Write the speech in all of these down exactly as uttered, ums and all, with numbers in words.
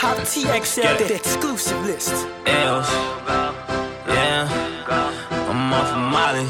Top T X L, the exclusive list. L's, yeah, I'm off of Molly.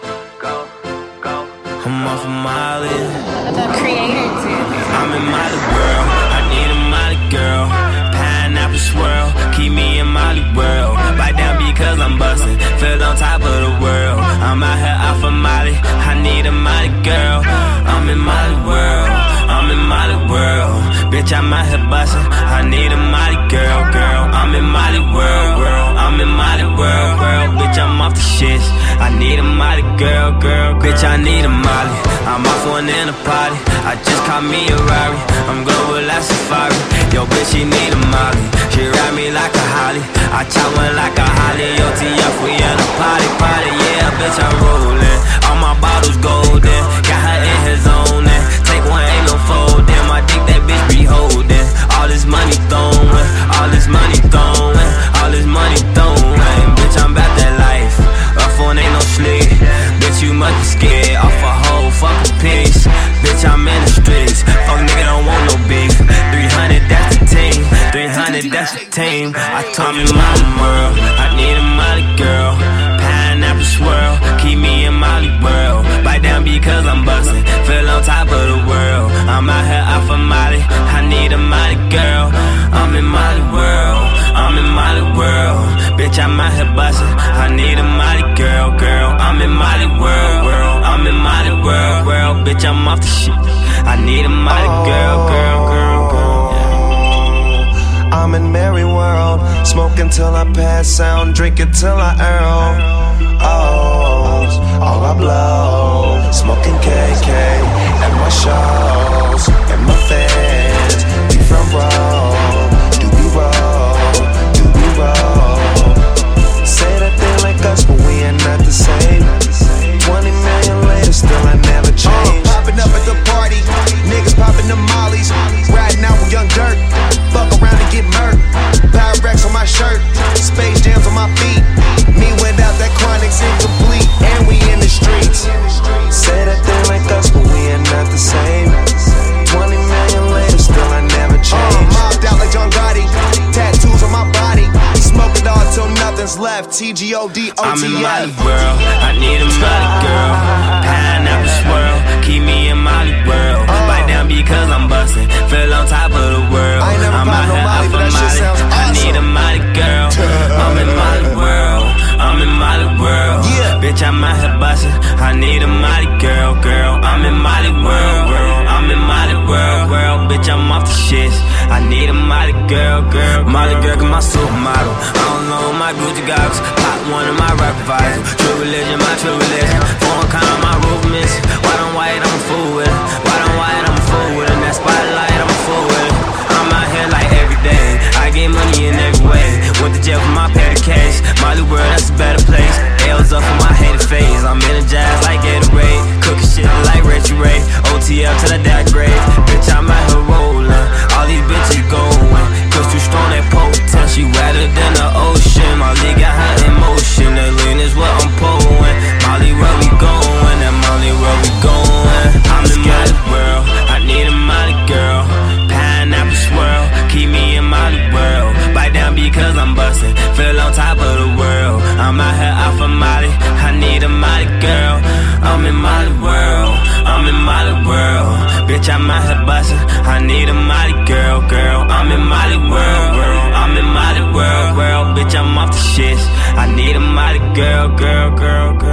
I'm off of Molly. The creator too. I'm in Molly world. I need a Molly girl. Pineapple swirl, keep me in Molly world. Bite down because I'm bustin', feel on top of the world. I'm out here off of Molly. I need a Molly girl. I'm in Molly world. I'm in Molly world. Bitch, I'm out here bustin'. I need a Molly girl, girl. I'm in Molly world, world. I'm in Molly world, world. Bitch, I'm off the shits. I need a Molly girl, girl, girl. Bitch, I need a Molly. I'm off one in a party. I just caught me a Rari. I'm global like Safari. Yo, bitch, she need a Molly. She ride me like a Holly. I chop one like a Holly. O T F, we in a party, party. Yeah, bitch, I'm rollin'. All my bottles golden. Got her in her zone. And take one, ain't no folding. My dick, that bitch be holding. All this money throwin'. All this money throwin'. All this money throwin'. Bitch, I'm about that life. Up phone ain't no sleep. Bitch, you must be scared. Off a whole fucking piece. Bitch, I'm in the streets. Fuck nigga, don't want no beef. three hundred, that's the team. three hundred, that's the team. I told me Molly world. I need a Molly girl. Pineapple swirl, keep me in Molly world. Bite down because I'm bustin', feel on top of the world. I'm out here off of Molly. I need a Molly girl. I'm in Molly world. I'm in Molly world. Bitch, I'm out here bustin'. I need a Molly girl, girl. I'm in Molly world, world. I'm in Molly world, world. Bitch, I'm off the shit. I need a Molly girl, girl, girl, girl. Yeah. I'm in Mary world, smoking till I pass out, drinking till I earl. Oh, all I blow, smoking K K at my shows, and my fans be from roll, do we roll, do we roll. Say that they like us, but we ain't not the same. Twenty million later, still I never changed. Uh, popping up at the party, niggas popping the mollies, riding out with Young Dirt. Fuck around and get murked. Pyrex on my shirt, Space Jams on my feet. Me without that chronic's incomplete, and we in the streets. Say that they like us, but we ain't not the same. Twenty million later, still I never Uh, changed. mobbed out like John Gotti, tattoos on my body. Smoke it all till nothing's left. T G O D O T F. I'm in Molly world. I need a Molly girl. Pineapple swirl, keep me in Molly world. Bite down because I'm bustin', feel on top of the world. I ain't never I'm popped out no here Molly, off but of that shit Molly. sounds I need a awesome. Molly girl. I'm in Molly world. I'm in Molly world. Yeah. Bitch, I'm out here bustin'. I need a Molly girl, girl. I'm in Molly world, world. I'm in Molly world, world. Bitch, I'm off the shits. I need a Molly girl, girl. Molly girl, cause my supermodel. I don't know my Gucci goggles. Pop one of my rap advisors. True religion, my true religion. Foreign kind of my roof missing. White on white, I'm a fool with it. White on white, I'm a fool with it. That spotlight, I'm a fool with it. I'm out here like every day. I get money in every way. Went to jail for my petty case. Molly world, that's a better place. L's up for my hated face. I'm energized like Gatorade. Cooking shit like Reggie Ray. O T L till I die grave. Bitch, I'm out here rolling. All these bitches going. Cause too strong, that potent. She wetter than the ocean. Molly got her in motion. The lean is what I'm pulling. Molly, where we going? That Molly, where we going? I'm in Molly world. I need a Molly girl. Pineapple swirl, keep me in Molly world. Bite down because I'm bustin', feel on top of the world. I'm out here off of Molly. I need a Molly girl. I'm in Molly world. I'm in Molly world. Bitch, I'm out here bustin'. I need a Molly girl, girl. I'm in Molly world, world. I'm in Molly world, world. Bitch, I'm off the shits. I need a Molly girl, girl, girl, girl.